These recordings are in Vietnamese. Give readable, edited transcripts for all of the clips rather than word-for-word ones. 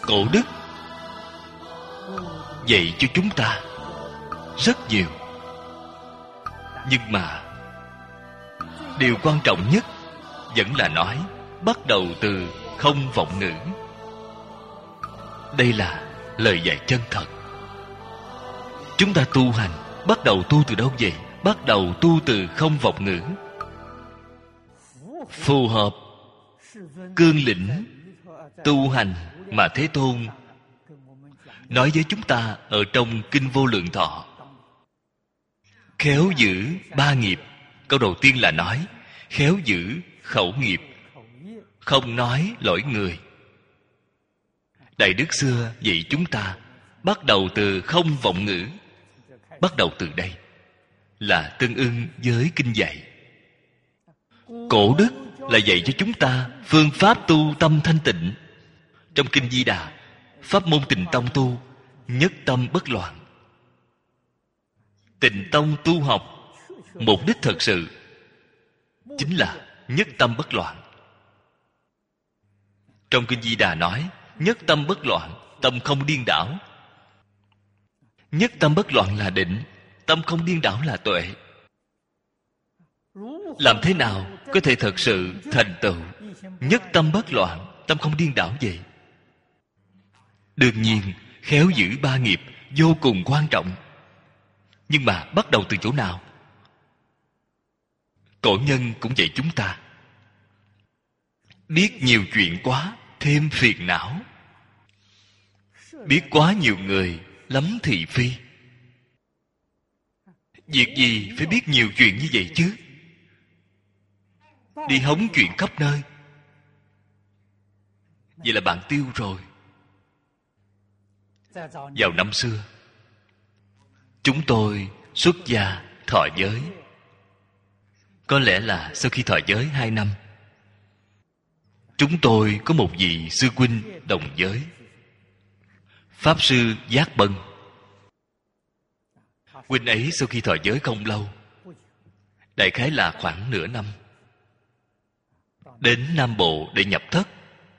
Cổ đức dạy cho chúng ta rất nhiều. Nhưng mà điều quan trọng nhất vẫn là nói bắt đầu từ không vọng ngữ. Đây là lời dạy chân thật. Chúng ta tu hành bắt đầu tu từ đâu vậy? Bắt đầu tu từ không vọng ngữ. Phù hợp cương lĩnh tu hành mà Thế Tôn nói với chúng ta ở trong Kinh Vô Lượng Thọ. Khéo giữ ba nghiệp. Câu đầu tiên là nói khéo giữ khẩu nghiệp, không nói lỗi người. Đại đức xưa dạy chúng ta bắt đầu từ không vọng ngữ. Bắt đầu từ đây là tương ưng với kinh dạy. Cổ đức là dạy cho chúng ta phương pháp tu tâm thanh tịnh. Trong Kinh Di Đà, pháp môn Tịnh Tông tu nhất tâm bất loạn. Tịnh Tông tu học mục đích thật sự chính là nhất tâm bất loạn. Trong Kinh Di Đà nói nhất tâm bất loạn, tâm không điên đảo. Nhất tâm bất loạn là định, tâm không điên đảo là tuệ. Làm thế nào có thể thật sự thành tựu nhất tâm bất loạn, tâm không điên đảo vậy? Đương nhiên khéo giữ ba nghiệp vô cùng quan trọng. Nhưng mà bắt đầu từ chỗ nào? Cổ nhân cũng dạy chúng ta biết nhiều chuyện quá thêm phiền não. Biết quá nhiều người lắm thị phi. Việc gì phải biết nhiều chuyện như vậy chứ? Đi hóng chuyện khắp nơi, vậy là bạn tiêu rồi. Vào năm xưa, chúng tôi xuất gia thọ giới. Có lẽ là sau khi thọ giới 2 năm, chúng tôi có một vị sư huynh đồng giới, Pháp Sư Giác Bân. Huynh ấy sau khi thọ giới không lâu, đại khái là khoảng nửa năm, đến Nam Bộ để nhập thất.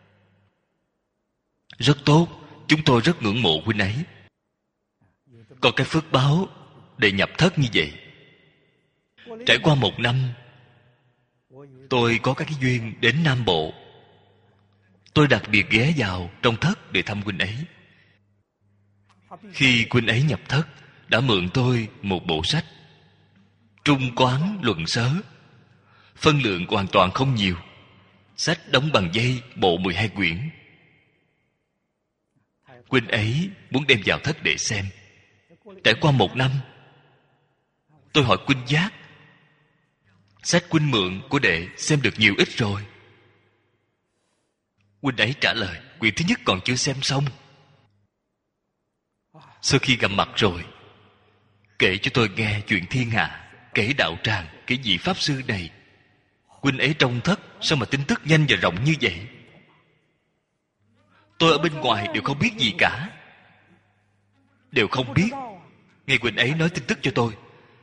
Rất tốt, chúng tôi rất ngưỡng mộ huynh ấy. Có cái phước báo để nhập thất như vậy. Trải qua 1 năm, tôi có các cái duyên đến Nam Bộ. Tôi đặc biệt ghé vào trong thất để thăm huynh ấy. Khi huynh ấy nhập thất, đã mượn tôi một bộ sách Trung Quán Luận Sớ. Phân lượng hoàn toàn không nhiều. Sách đóng bằng dây, bộ 12 quyển. Huynh ấy muốn đem vào thất để xem. Trải qua 1 năm, tôi hỏi huynh Giác, sách huynh mượn của đệ xem được nhiều ít rồi? Huynh ấy trả lời, quyển thứ nhất còn chưa xem xong. Sau khi gặp mặt rồi, kể cho tôi nghe chuyện thiên hạ, kể đạo tràng, kể vị pháp sư này. Huynh ấy trong thất sao mà tin tức nhanh và rộng như vậy? Tôi ở bên ngoài đều không biết gì cả. Đều không biết. Nghe huynh ấy nói tin tức cho tôi.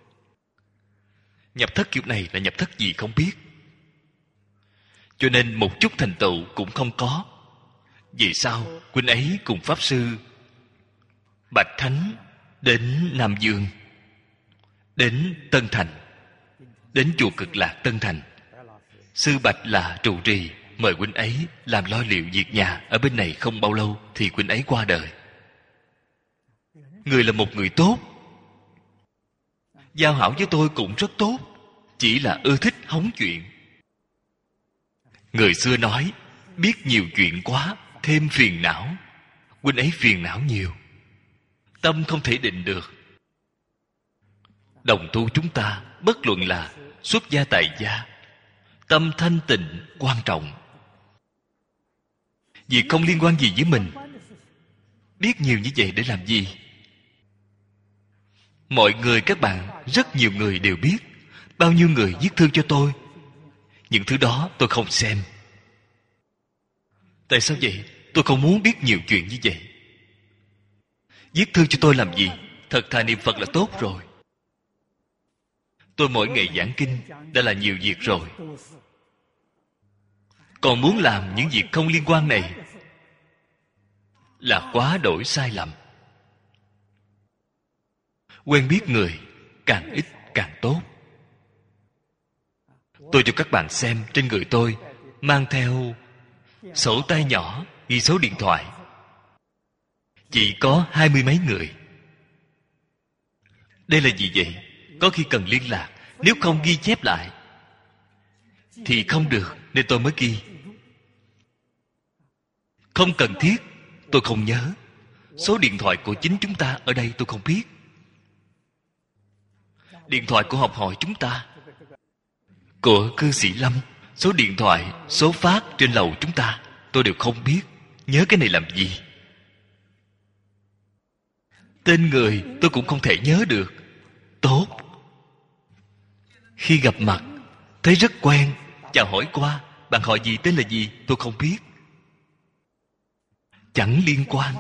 Nhập thất kiểu này là nhập thất gì không biết. Cho nên một chút thành tựu cũng không có. Vì sao huynh ấy cùng Pháp Sư Bạch Thánh đến Nam Dương, đến Tân Thành, đến chùa Cực Lạc Tân Thành. Sư Bạch là trụ trì, mời huynh ấy làm lo liệu việc nhà ở bên này. Không bao lâu thì huynh ấy qua đời. Người là một người tốt, giao hảo với tôi cũng rất tốt, chỉ là ưa thích hóng chuyện. Người xưa nói biết nhiều chuyện quá thêm phiền não. Huynh ấy phiền não nhiều, tâm không thể định được. Đồng tu chúng ta, bất luận là xuất gia tại gia, tâm thanh tịnh quan trọng. Việc không liên quan gì với mình, biết nhiều như vậy để làm gì? Mọi người, các bạn, rất nhiều người đều biết. Bao nhiêu người viết thư cho tôi. Những thứ đó tôi không xem. Tại sao vậy? Tôi không muốn biết nhiều chuyện như vậy. Viết thư cho tôi làm gì? Thật thà niệm Phật là tốt rồi. Tôi mỗi ngày giảng kinh đã là nhiều việc rồi. Còn muốn làm những việc không liên quan này là quá đổi sai lầm. Quen biết người càng ít càng tốt. Tôi cho các bạn xem, trên người tôi mang theo sổ tay nhỏ ghi số điện thoại, chỉ có 20 mấy người. Đây là gì vậy? Có khi cần liên lạc, nếu không ghi chép lại thì không được, nên tôi mới ghi. Không cần thiết, tôi không nhớ. Số điện thoại của chính chúng ta ở đây tôi không biết. Điện thoại của học hội chúng ta, của cư sĩ Lâm, số điện thoại, số phát trên lầu chúng ta, tôi đều không biết. Nhớ cái này làm gì? Tên người tôi cũng không thể nhớ được. Tốt. Khi gặp mặt thấy rất quen, chào hỏi qua, bạn họ gì, tên là gì, tôi không biết. Chẳng liên quan.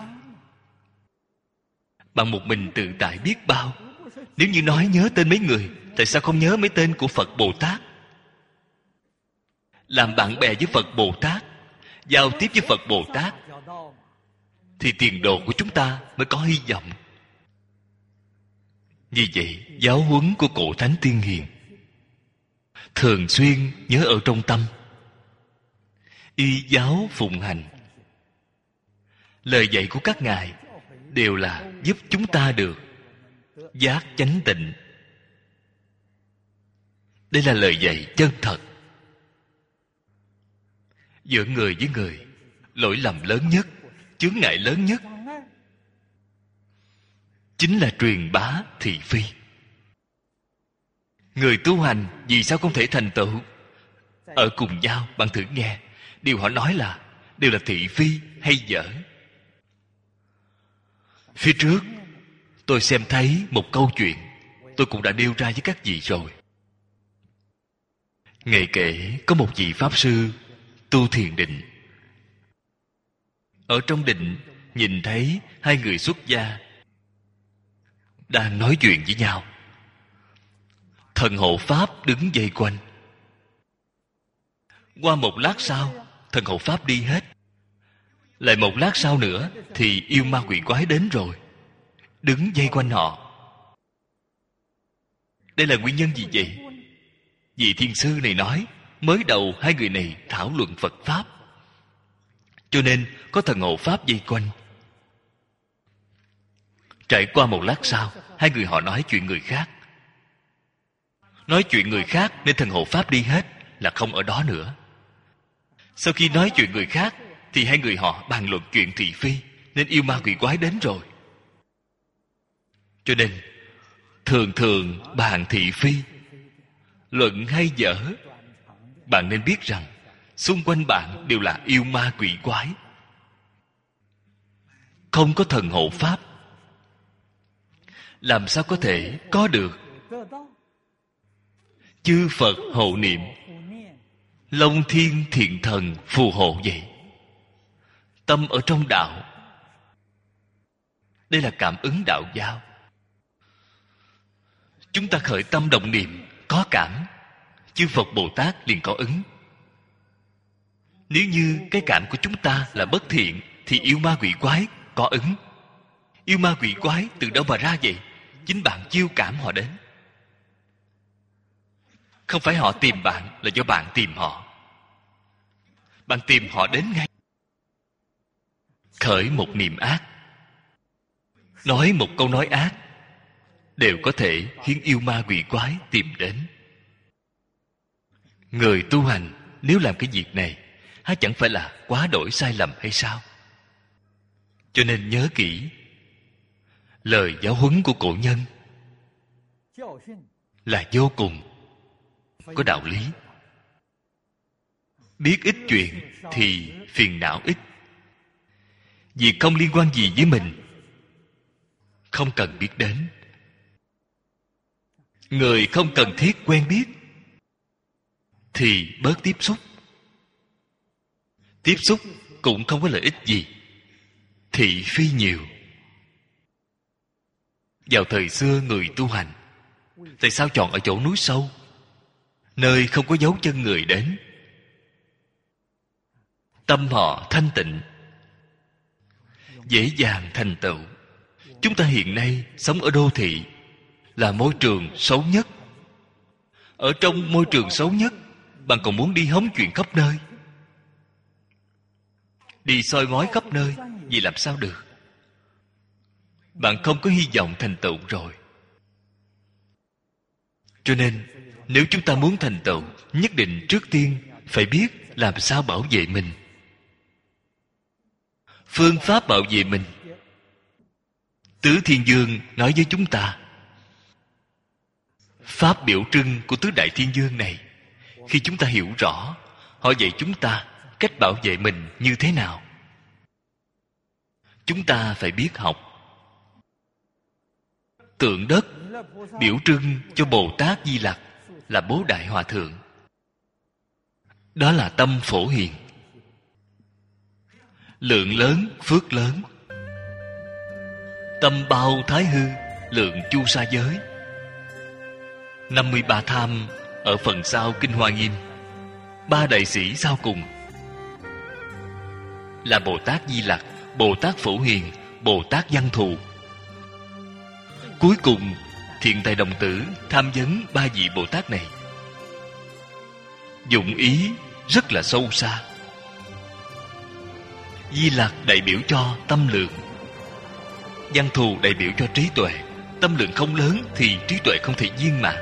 Bạn một mình tự tại biết bao. Nếu như nói nhớ tên mấy người, tại sao không nhớ mấy tên của Phật Bồ Tát? Làm bạn bè với Phật Bồ Tát, giao tiếp với Phật Bồ Tát, thì tiền đồ của chúng ta mới có hy vọng. Vì vậy, giáo huấn của cổ Thánh Tiên Hiền thường xuyên nhớ ở trong tâm, y giáo phụng hành. Lời dạy của các ngài đều là giúp chúng ta được giác chánh tịnh. Đây là lời dạy chân thật. Giữa người với người, lỗi lầm lớn nhất, chướng ngại lớn nhất chính là truyền bá thị phi. Người tu hành vì sao không thể thành tựu? Ở cùng nhau, bạn thử nghe, điều họ nói đều là thị phi hay dở. Phía trước tôi xem thấy một câu chuyện, tôi cũng đã nêu ra với các vị rồi. Ngày kể có một vị pháp sư tu thiền định. Ở trong định nhìn thấy hai người xuất gia đang nói chuyện với nhau. Thần hộ pháp đứng vây quanh. Qua một lát sau, thần hộ pháp đi hết. Lại một lát sau nữa thì yêu ma quỷ quái đến rồi, đứng vây quanh họ. Đây là nguyên nhân gì vậy? Vị thiền sư này nói, mới đầu hai người này thảo luận Phật Pháp, cho nên có thần hộ Pháp vây quanh. Trải qua một lát sau, hai người họ nói chuyện người khác. Nói chuyện người khác nên thần hộ Pháp đi hết, là không ở đó nữa. Sau khi nói chuyện người khác thì hai người họ bàn luận chuyện thị phi, nên yêu ma quỷ quái đến rồi. Cho nên thường thường bàn thị phi, luận hay dở, bạn nên biết rằng xung quanh bạn đều là yêu ma quỷ quái. Không có thần hộ Pháp, làm sao có thể có được chư Phật hộ niệm, Long Thiên Thiện Thần phù hộ vậy? Tâm ở trong đạo, đây là cảm ứng đạo giao. Chúng ta khởi tâm động niệm, có cảm, chư Phật Bồ Tát liền có ứng. Nếu như cái cảm của chúng ta là bất thiện thì yêu ma quỷ quái có ứng. Yêu ma quỷ quái từ đâu mà ra vậy? Chính bạn chiêu cảm họ đến. Không phải họ tìm bạn, là do bạn tìm họ. Bạn tìm họ đến ngay. Khởi một niệm ác, nói một câu nói ác, đều có thể khiến yêu ma quỷ quái tìm đến. Người tu hành nếu làm cái việc này, há chẳng phải là quá đổi sai lầm hay sao? Cho nên nhớ kỹ, lời giáo huấn của cổ nhân là vô cùng có đạo lý. Biết ít chuyện thì phiền não ít. Việc không liên quan gì với mình không cần biết đến. Người không cần thiết quen biết thì bớt tiếp xúc. Tiếp xúc cũng không có lợi ích gì, thị phi nhiều. Vào thời xưa người tu hành, tại sao chọn ở chỗ núi sâu, nơi không có dấu chân người đến? Tâm họ thanh tịnh. dễ dàng thành tựu. Chúng ta hiện nay sống ở đô thị là môi trường xấu nhất. Ở trong môi trường xấu nhất, bạn còn muốn đi hóng chuyện khắp nơi, đi soi mói khắp nơi, vì làm sao được? Bạn không có hy vọng thành tựu rồi. Cho nên nếu chúng ta muốn thành tựu, nhất định trước tiên phải biết làm sao bảo vệ mình. Phương pháp bảo vệ mình, Tứ Thiên Dương nói với chúng ta. Pháp biểu trưng của Tứ Đại Thiên Dương này, khi chúng ta hiểu rõ, họ dạy chúng ta cách bảo vệ mình như thế nào. Chúng ta phải biết học. Tượng đất biểu trưng cho Bồ Tát Di Lặc là Bố Đại Hòa Thượng. Đó là tâm phổ hiền, lượng lớn phước lớn. Tâm bao thái hư, lượng chu sa giới. 53 tham ở phần sau Kinh Hoa Nghiêm. 3 đại sĩ sau cùng là Bồ Tát Di Lặc, Bồ Tát Phổ Hiền, Bồ Tát Văn Thù. Cuối cùng Thiện Tài Đồng Tử tham vấn 3 vị Bồ Tát này, dụng ý rất là sâu xa. Di Lặc đại biểu cho tâm lượng, Văn Thù đại biểu cho trí tuệ. Tâm lượng không lớn thì trí tuệ không thể viên mãn.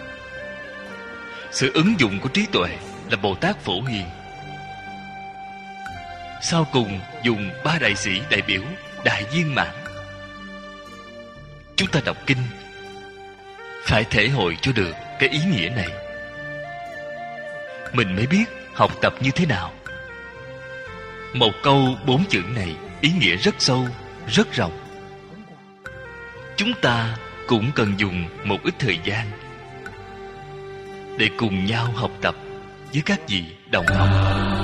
Sự ứng dụng của trí tuệ là Bồ Tát Phổ Hiền. Sau cùng dùng 3 đại sĩ đại biểu đại viên mãn. Chúng ta đọc kinh phải thể hội cho được cái ý nghĩa này, mình mới biết học tập như thế nào. Một câu 4 chữ này ý nghĩa rất sâu, rất rộng. Chúng ta cũng cần dùng một ít thời gian để cùng nhau học tập với các vị đồng học.